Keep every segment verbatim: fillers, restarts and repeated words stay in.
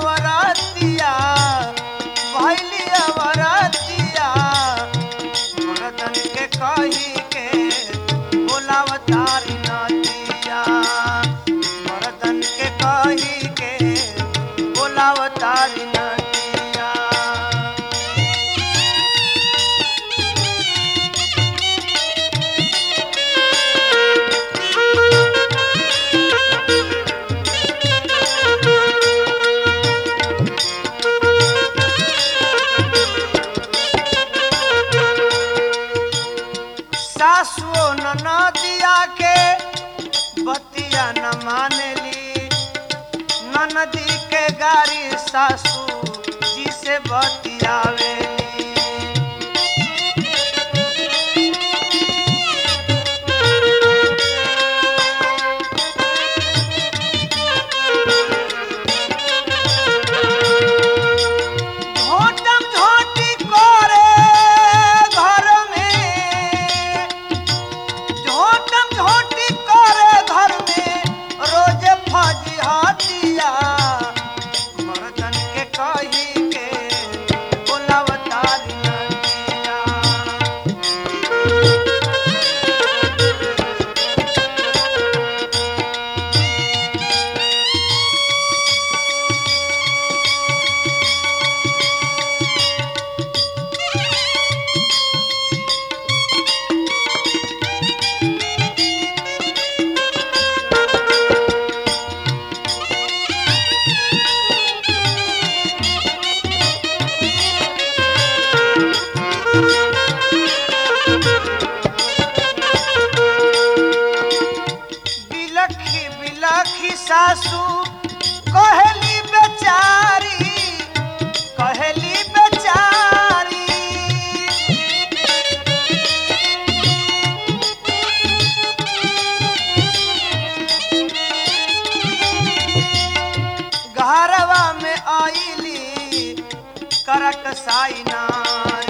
अवरतिया भैली अवरतिया मर्दन के कही के बोलावतारी नदिया मर्दन के कही के बोलावतारी नदिया। सासुओ ननदिया के बतिया न मानेली ननदी के गारी सासू जी से बतियावेली। झोटम झोटी करे घर में झोटम झोटी करे घर में रोज फजिहतिया मर्दन के कही के बोलावतारी नदिया। बिलखी बिलखी सासू कहेली बेचारी कहेली बेचारी घरवा में आईली करक साई नारी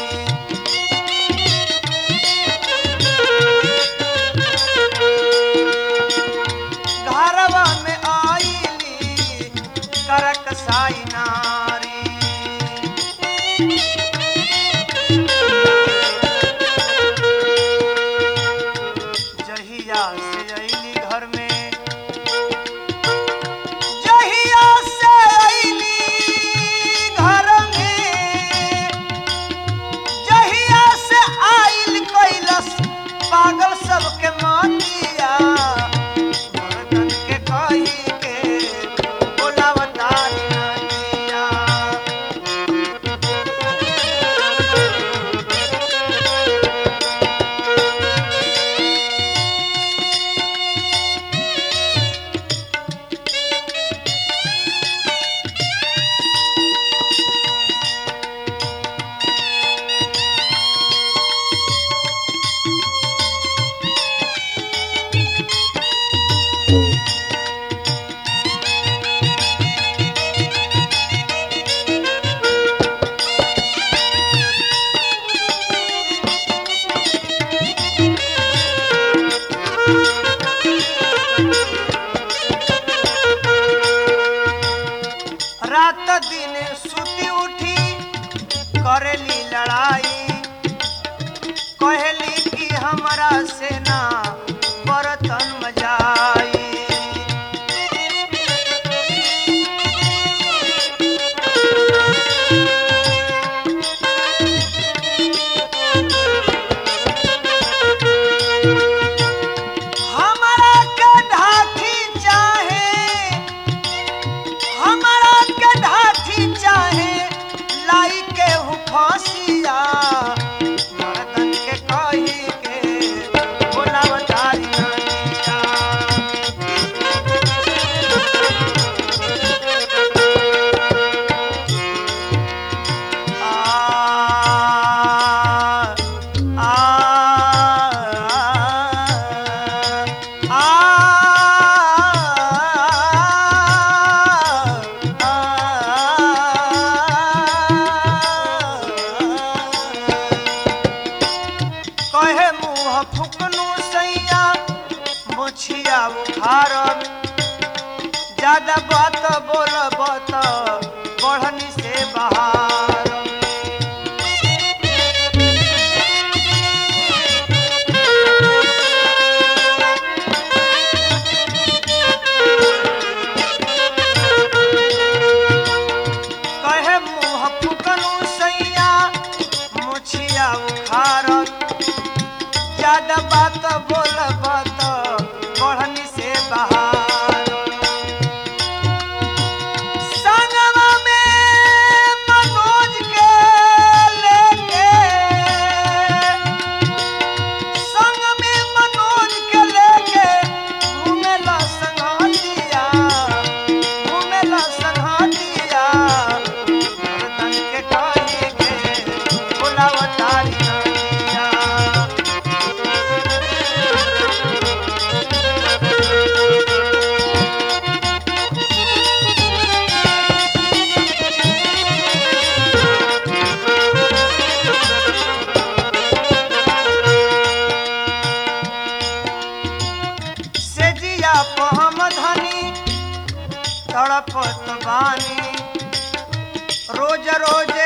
घरवा में आईली करक साई नारी। जहिया से अइली घर में जहिया से अइली घर में जहिया से आइल कैलस पागल सबके मातिया मर्दन के कही के बोलावतारी नदिया। रात दिन सुती उठी करेली लड़ाई कहेली कि हमरा से ना बर्तन मजाई। हमरा के ढाठी चाहे हमरा के ढाठी चाहे लाई के हूँ फांसिया मर्दन के कही के रोज रोज